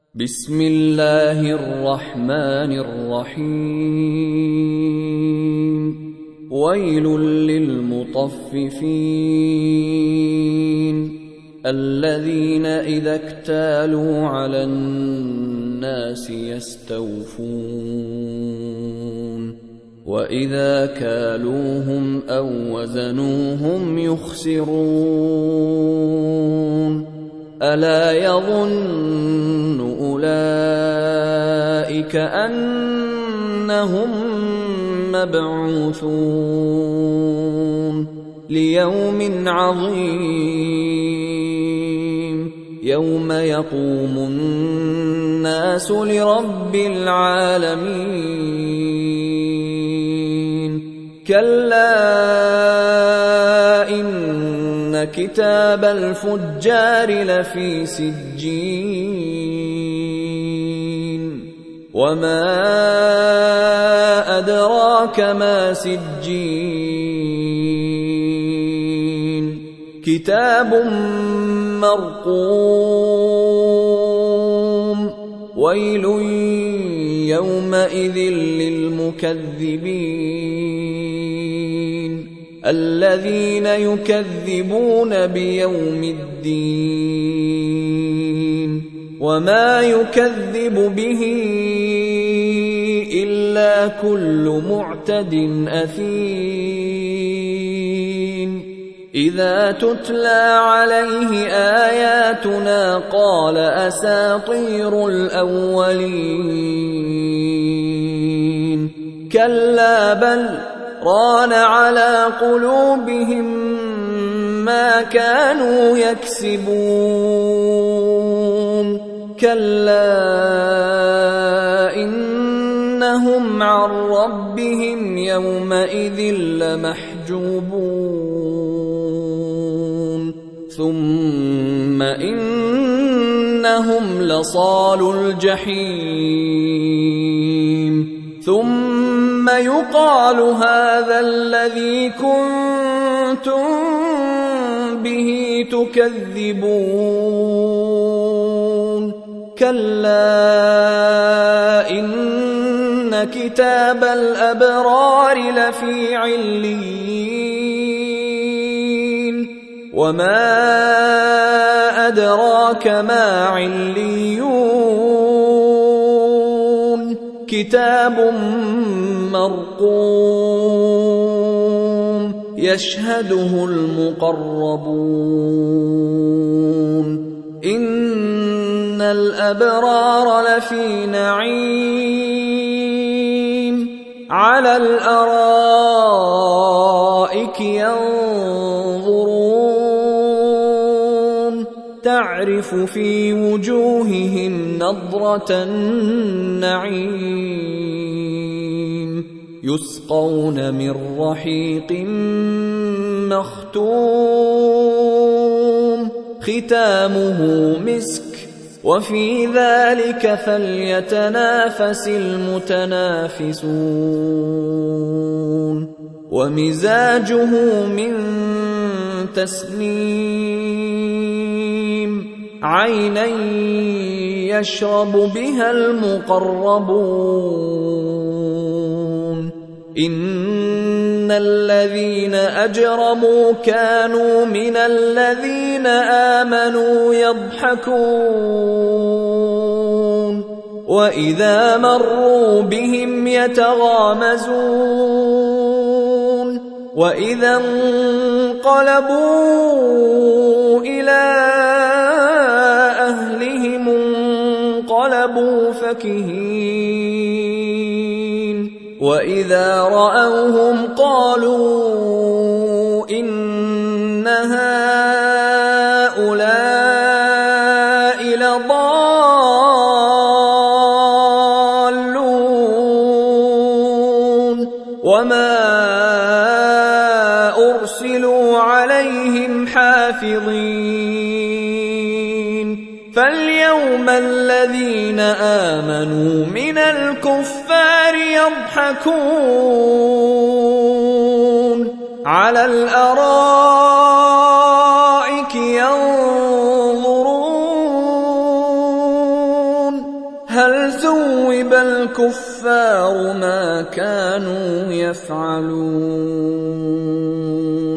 بسم الله الرحمن الرحيم ويل للمطففين الذين إذا اكتالوا على الناس يستوفون وإذا كالوهم أو وزنوهم يخسرون ألا يظن أولئك أنهم مبعوثون ليوم عظيم يوم يقوم الناس لرب العالمين كلا إن كتاب الفجار لفي سجين وما أدراك ما سجين كتاب مرقوم ويل يومئذ للمكذبين الذين يكذبون بيوم الدين وما يكذب به إلا كل معتد أثيم إذا تتلى عليه آياتنا قال أساطير الأولين كلا بل ران على قلوبهم ما كانوا يكسبون كلا إنهم عن ربهم يومئذ لمحجوبون ثم إنهم لصالو الجحيم ثم يقال هذا الذي كنتم به تكذبون كلا إن كتاب الأبرار لفي عليين وما أدراك ما عليون كتاب مرقوم يشهده المقربون إن الأبرار لفي نعيم على الأرائك ينظرون تعرف في وجوههم نضرة النعيم يسقون من رحيق مختوم ختامه مسك وفي ذلك فليتنافس المتنافسون ومزاجه من تسنيم عينا يشرب بها المقربون إن الذين أجرموا كانوا من الذين آمنوا يضحكون وإذا مروا بهم يتغامزون وإذا انقلبوا إلى أهلهم انقلبوا فكهين وإذا رأوهم قالوا إن هؤلاء لضالون وما أرسلوا عليهم حافظين فاليوم الذين آمنوا من الكفار يضحكون على الأرائك ينظرون هل ثوب الكفار ما كانوا يفعلون